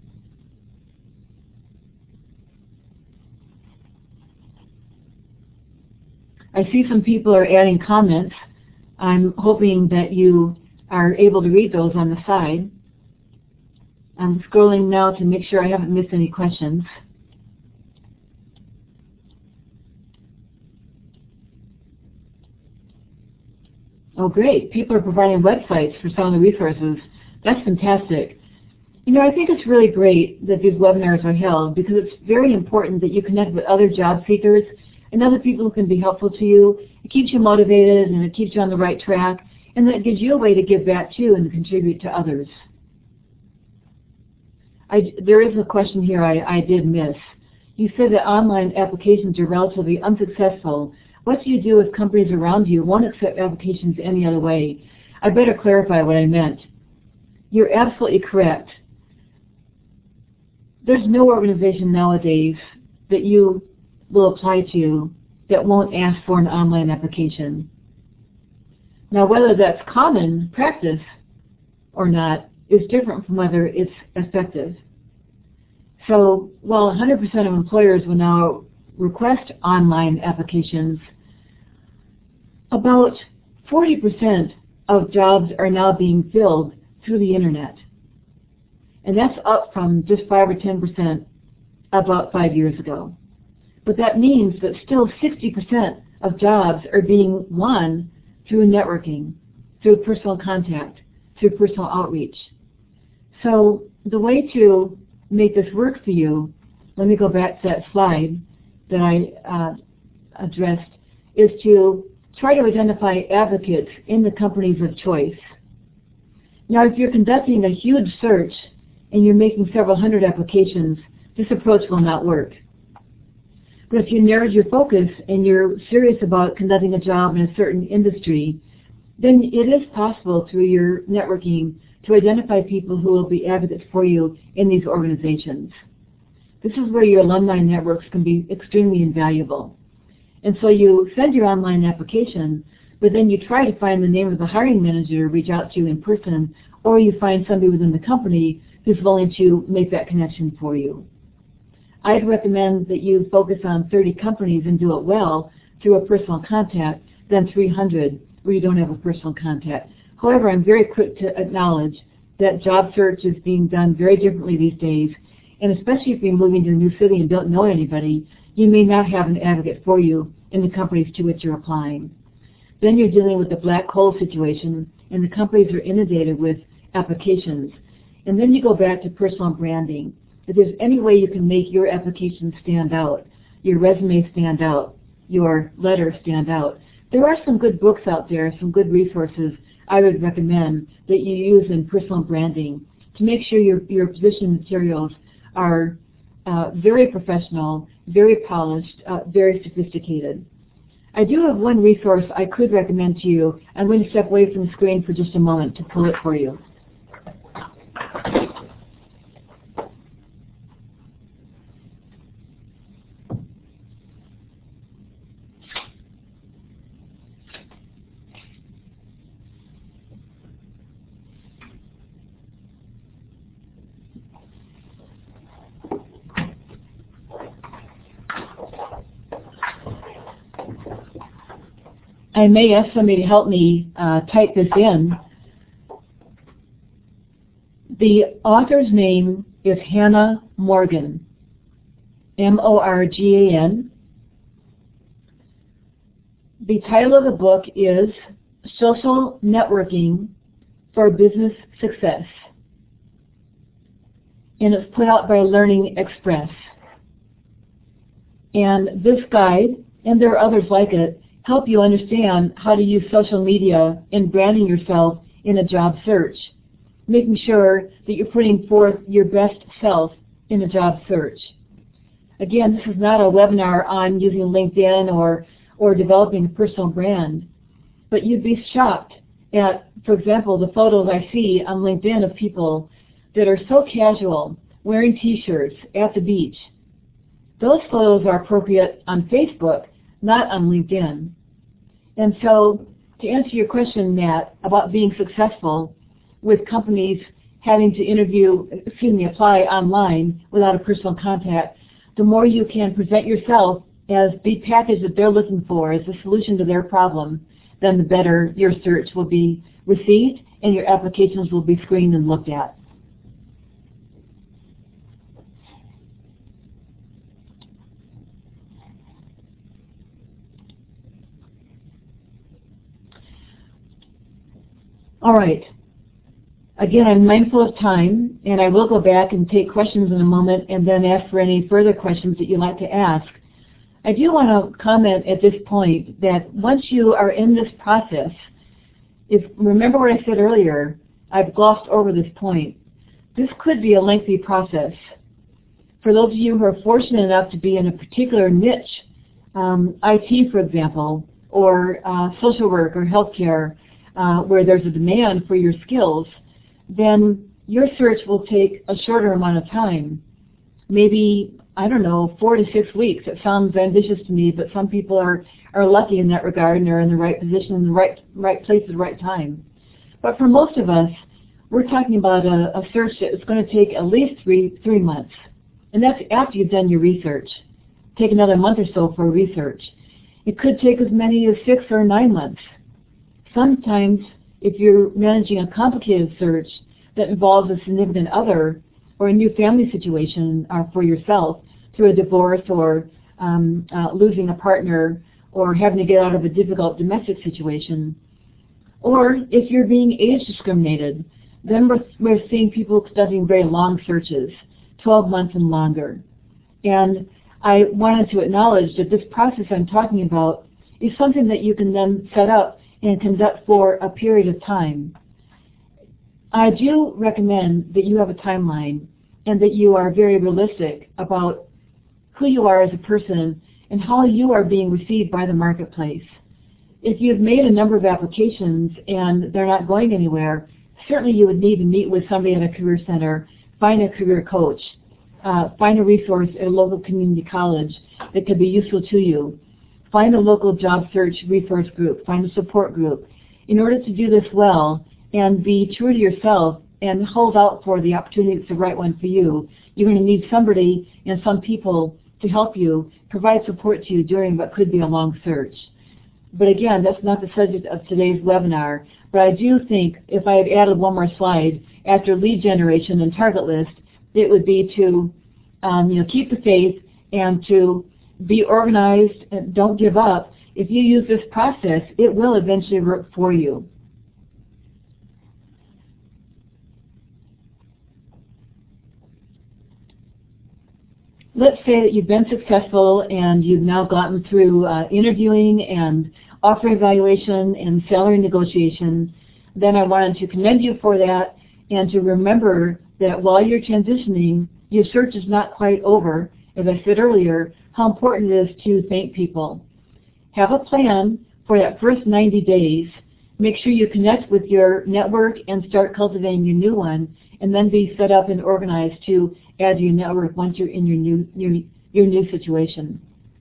I see some people are adding comments. I'm hoping that you are able to read those on the side. I'm scrolling now to make sure I haven't missed any questions. Oh, great. People are providing websites for some of the resources. That's fantastic. You know, I think it's really great that these webinars are held because it's very important that you connect with other job seekers and other people who can be helpful to you. It keeps you motivated and it keeps you on the right track, and that gives you a way to give back too and to contribute to others. I, there is a question here I, I did miss. You said that online applications are relatively unsuccessful. What do you do if companies around you won't accept applications any other way? I better clarify what I meant. You're absolutely correct. There's no organization nowadays that you will apply to that won't ask for an online application. Now, whether that's common practice or not is different from whether it's effective. So while one hundred percent of employers will now request online applications, about forty percent of jobs are now being filled through the internet. And that's up from just five or ten percent about five years ago. But that means that still sixty percent of jobs are being won through networking, through personal contact, through personal outreach. So the way to make this work for you, let me go back to that slide that I uh, addressed, is to try to identify advocates in the companies of choice. Now, if you're conducting a huge search and you're making several hundred applications, this approach will not work. But if you narrowed your focus and you're serious about conducting a job in a certain industry, then it is possible through your networking to identify people who will be advocates for you in these organizations. This is where your alumni networks can be extremely invaluable. And so you send your online application, but then you try to find the name of the hiring manager to reach out to in person, or you find somebody within the company who's willing to make that connection for you. I'd recommend that you focus on thirty companies and do it well through a personal contact than three hundred where you don't have a personal contact. However, I'm very quick to acknowledge that job search is being done very differently these days, and especially if you're moving to a new city and don't know anybody, you may not have an advocate for you in the companies to which you're applying. Then you're dealing with the black hole situation, and the companies are inundated with applications. And then you go back to personal branding. If there's any way you can make your application stand out, your resume stand out, your letter stand out, there are some good books out there, some good resources I would recommend that you use in personal branding to make sure your, your position materials are uh, very professional, very polished, uh, very sophisticated. I do have one resource I could recommend to you. I'm going to step away from the screen for just a moment to pull it for you. I may ask somebody to help me uh, type this in. The author's name is Hannah Morgan, M O R G A N. The title of the book is Social Networking for Business Success, and it's put out by Learning Express. And this guide, and there are others like it, help you understand how to use social media in branding yourself in a job search, making sure that you're putting forth your best self in a job search. Again, this is not a webinar on using LinkedIn or, or developing a personal brand, but you'd be shocked at, for example, the photos I see on LinkedIn of people that are so casual, wearing t-shirts at the beach. Those photos are appropriate on Facebook, not on LinkedIn. And so, to answer your question, Matt, about being successful with companies having to interview, excuse me, apply online without a personal contact, the more you can present yourself as the package that they're looking for, as a solution to their problem, then the better your search will be received and your applications will be screened and looked at. All right. Again, I'm mindful of time, and I will go back and take questions in a moment and then ask for any further questions that you'd like to ask. I do want to comment at this point that once you are in this process, if remember what I said earlier, I've glossed over this point. This could be a lengthy process. For those of you who are fortunate enough to be in a particular niche, um, I T, for example, or uh, social work or healthcare, Uh, where there's a demand for your skills, then your search will take a shorter amount of time. Maybe, I don't know, four to six weeks. It sounds ambitious to me, but some people are, are lucky in that regard and are in the right position, in the right, right place at the right time. But for most of us, we're talking about a, a search that is going to take at least three, three months. And that's after you've done your research. Take another month or so for research. It could take as many as six or nine months. Sometimes, if you're managing a complicated search that involves a significant other or a new family situation uh, for yourself through a divorce or um, uh, losing a partner or having to get out of a difficult domestic situation, or if you're being age discriminated, then we're, we're seeing people conducting very long searches, twelve months and longer. And I wanted to acknowledge that this process I'm talking about is something that you can then set up and conduct for a period of time. I do recommend that you have a timeline and that you are very realistic about who you are as a person and how you are being received by the marketplace. If you've made a number of applications and they're not going anywhere, certainly you would need to meet with somebody at a career center, find a career coach, uh, find a resource at a local community college that could be useful to you, find a local job search resource group, find a support group. In order to do this well and be true to yourself and hold out for the opportunity that's the right one for you, you're going to need somebody and some people to help you, provide support to you during what could be a long search. But again, that's not the subject of today's webinar. But I do think if I had added one more slide after lead generation and target list, it would be to um, you know, keep the faith and to be organized and don't give up. If you use this process, it will eventually work for you. Let's say that you've been successful and you've now gotten through uh, interviewing and offer evaluation and salary negotiation. Then I wanted to commend you for that and to remember that while you're transitioning, your search is not quite over. As I said earlier, how important it is to thank people. Have a plan for that first ninety days. Make sure you connect with your network and start cultivating your new one, and then be set up and organized to add to your network once you're in your new your, your new situation.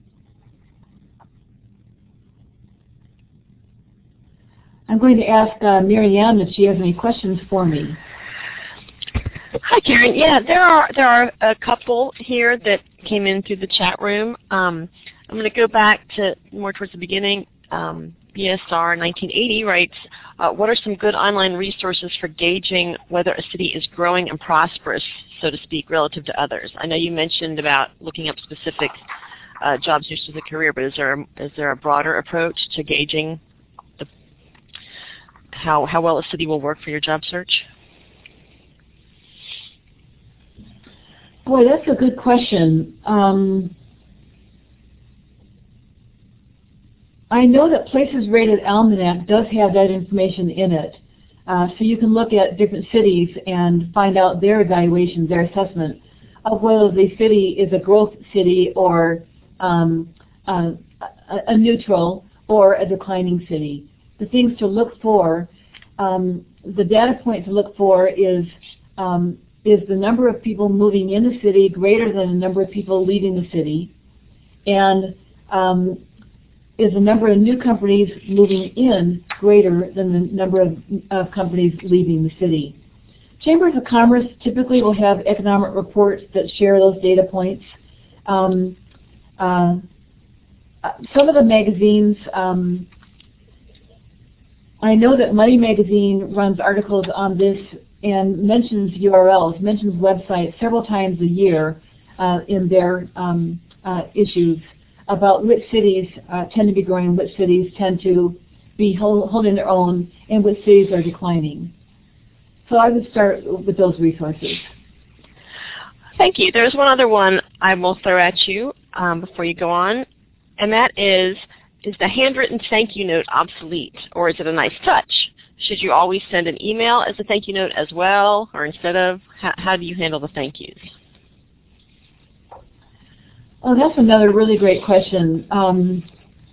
I'm going to ask uh, Marianne if she has any questions for me. Hi, Karen. Yeah, there are there are a couple here that came in through the chat room. Um, I'm going to go back to more towards the beginning. Um, B S R nineteen eighty writes, uh, what are some good online resources for gauging whether a city is growing and prosperous, so to speak, relative to others? I know you mentioned about looking up specific uh, jobs used to the career, but is there a, is there a broader approach to gauging the, how how well a city will work for your job search? Boy, that's a good question. Um, I know that Places Rated Almanac does have that information in it. Uh, so you can look at different cities and find out their evaluation, their assessment of whether the city is a growth city or um, uh, a, a neutral or a declining city. The things to look for, um, the data point to look for is um, is the number of people moving in the city greater than the number of people leaving the city, and um, is the number of new companies moving in greater than the number of, of companies leaving the city. Chambers of Commerce typically will have economic reports that share those data points. Um, uh, some of the magazines, um, I know that Money Magazine runs articles on this and mentions U R Ls, mentions websites several times a year uh, in their um, uh, issues about which cities uh, tend to be growing, which cities tend to be hold, holding their own, and which cities are declining. So I would start with those resources. Thank you. There's one other one I will throw at you um, before you go on, and that is, is the handwritten thank you note obsolete, or is it a nice touch? Should you always send an email as a thank you note as well, or instead of? How, how do you handle the thank yous? Oh, that's another really great question. Um,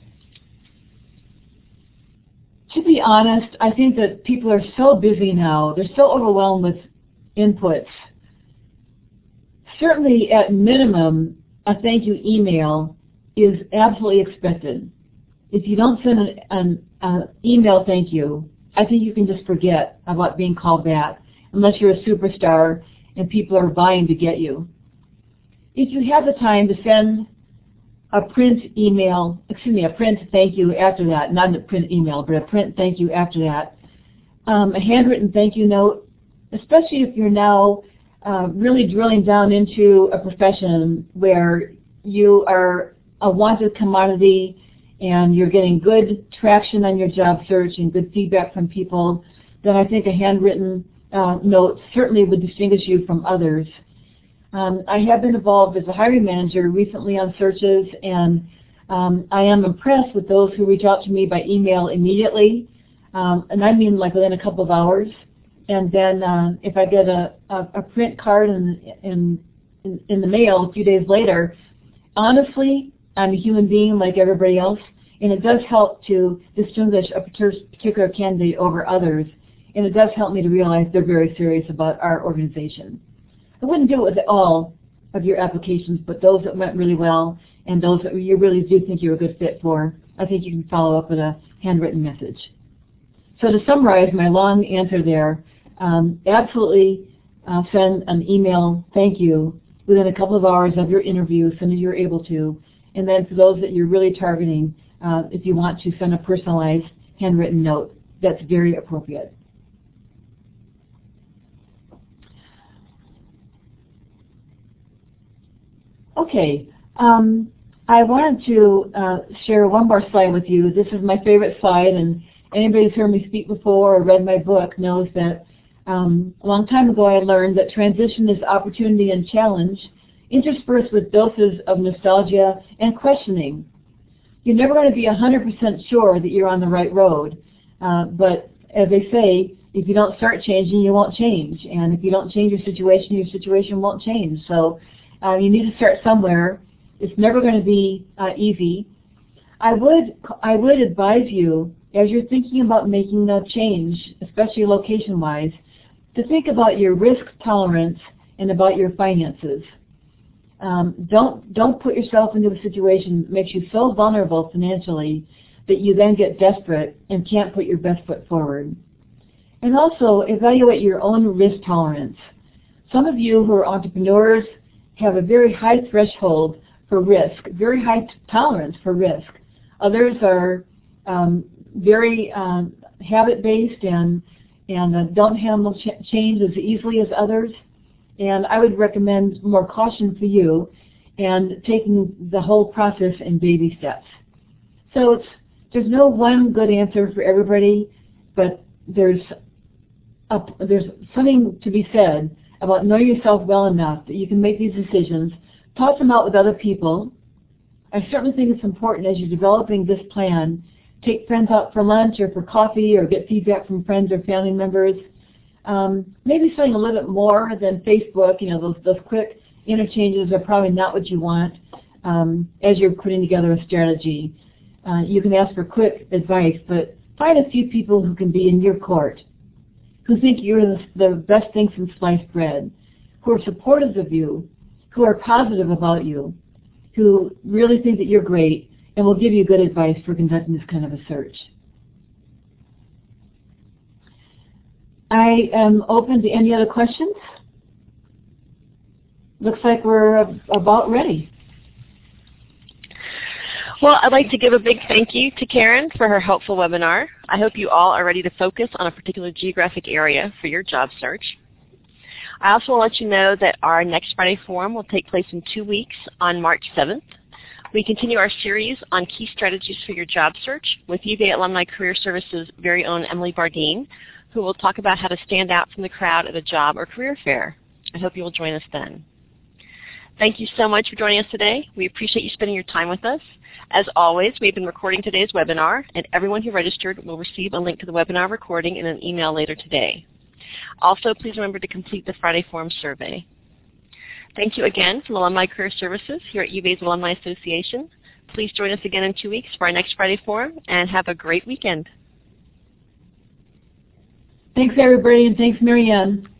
to be honest, I think that people are so busy now. They're so overwhelmed with inputs. Certainly, at minimum, a thank you email is absolutely expected. If you don't send an, an uh, email thank you, I think you can just forget about being called back, unless you're a superstar and people are vying to get you. If you have the time to send a print email, excuse me, a print thank you after that, not a print email, but a print thank you after that, um, a handwritten thank you note, especially if you're now uh, really drilling down into a profession where you are a wanted commodity and you're getting good traction on your job search and good feedback from people, then I think a handwritten uh, note certainly would distinguish you from others. Um, I have been involved as a hiring manager recently on searches, and um, I am impressed with those who reach out to me by email immediately, um, and I mean like within a couple of hours. And then uh, if I get a, a, a print card in, in, in, in the mail a few days later, honestly, I'm a human being like everybody else, and it does help to distinguish a particular candidate over others, and it does help me to realize they're very serious about our organization. I wouldn't do it with all of your applications, but those that went really well and those that you really do think you're a good fit for, I think you can follow up with a handwritten message. So to summarize my long answer there, um, absolutely uh, send an email thank you within a couple of hours of your interview, as soon as you're able to. And then for those that you're really targeting, uh, if you want to send a personalized handwritten note, that's very appropriate. Okay, um, I wanted to uh, share one more slide with you. This is my favorite slide, and anybody who's heard me speak before or read my book knows that um, a long time ago I learned that transition is opportunity and challenge, interspersed with doses of nostalgia and questioning. You're never going to be one hundred percent sure that you're on the right road, uh, but as they say, if you don't start changing, you won't change, and if you don't change your situation, your situation won't change. So uh, you need to start somewhere. It's never going to be uh, easy. I would, I would advise you, as you're thinking about making a change, especially location-wise, to think about your risk tolerance and about your finances. Um, don't don't put yourself into a situation that makes you so vulnerable financially that you then get desperate and can't put your best foot forward. And also evaluate your own risk tolerance. Some of you who are entrepreneurs have a very high threshold for risk, very high t- tolerance for risk. Others are um, very um, habit-based and and uh, don't handle ch- change as easily as others. And I would recommend more caution for you and taking the whole process in baby steps. So it's, there's no one good answer for everybody, but there's a, there's something to be said about knowing yourself well enough that you can make these decisions, talk them out with other people. I certainly think it's important as you're developing this plan, take friends out for lunch or for coffee or get feedback from friends or family members. Um, maybe something a little bit more than Facebook. You know, those, those quick interchanges are probably not what you want um, as you're putting together a strategy. Uh, you can ask for quick advice, but find a few people who can be in your court, who think you're the, the best thing since sliced bread, who are supportive of you, who are positive about you, who really think that you're great and will give you good advice for conducting this kind of a search. I am open to any other questions. Looks like we're about ready. Well, I'd like to give a big thank you to Karen for her helpful webinar. I hope you all are ready to focus on a particular geographic area for your job search. I also want to let you know that our next Friday Forum will take place in two weeks on March seventh. We continue our series on key strategies for your job search with U V A Alumni Career Services' very own Emily Bardeen, who will talk about how to stand out from the crowd at a job or career fair. I hope you will join us then. Thank you so much for joining us today. We appreciate you spending your time with us. As always, we've been recording today's webinar, and everyone who registered will receive a link to the webinar recording in an email later today. Also, please remember to complete the Friday Forum survey. Thank you again from Alumni Career Services here at U V A's Alumni Association. Please join us again in two weeks for our next Friday Forum, and have a great weekend. Thanks, everybody, and thanks, Marianne.